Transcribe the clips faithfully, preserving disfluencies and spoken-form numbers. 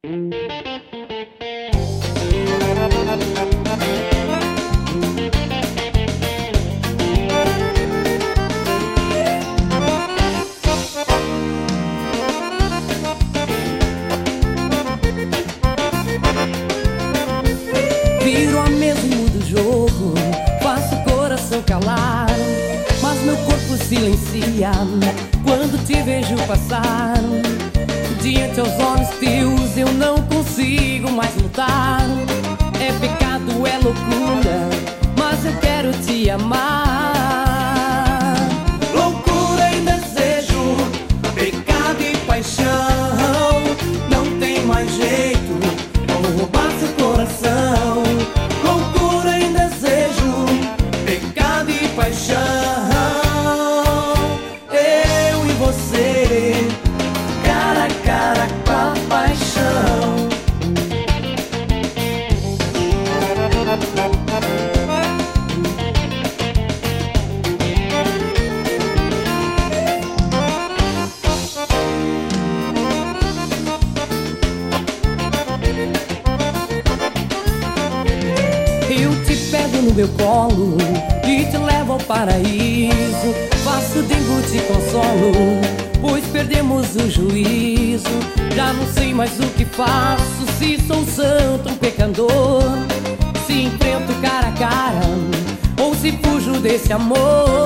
Viro a mesa e mudo o jogo, faço o coração calar, mas meu corpo silencia quando te vejo passar. Diante aos olhos teus eu não consigo mais lutar. É pecado, é loucura, mas eu quero te amar. Loucura e desejo, pecado e paixão, não tem mais jeito, vou roubar seu coração. Loucura e desejo, pecado e paixão, eu e você, cara a cara com a paixão. Eu te pego no meu colo e te levo ao paraíso. Faço dengo, te consolo, pois perdemos o juízo. Já não sei mais o que faço, se sou santo, um pecador, se enfrento cara a cara ou se fujo desse amor.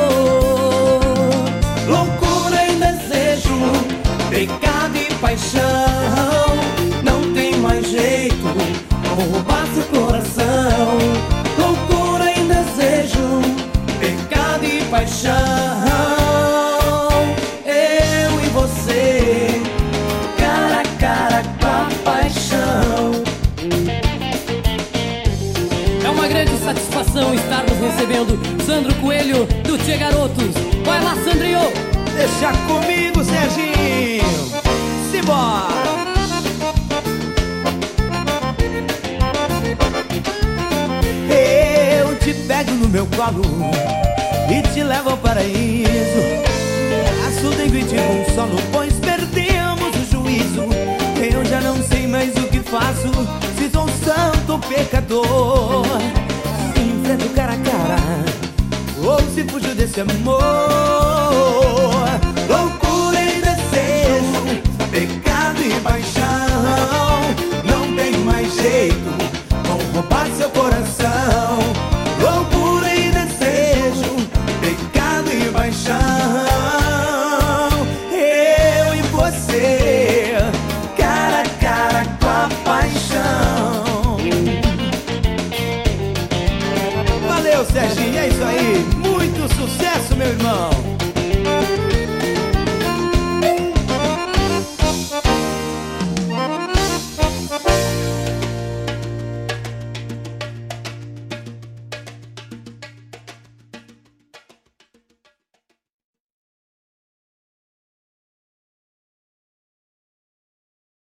Loucura e desejo, pecado e paixão, não tem mais jeito, vou roubar seu coração. Loucura e desejo, pecado e paixão, eu e você, cara a cara com a paixão. É uma grande satisfação estarmos recebendo Sandro Coelho do Tchê Garotos. Vai lá, Sandrinho! Deixa comigo, Serginho. Simbora! Eu te pego no meu colo e te levo ao paraíso. Faço dengo e te consolo, pois perdemos o juízo. Eu já não sei mais o que faço, se sou um santo pecador, se enfrento cara a cara ou se fujo desse amor.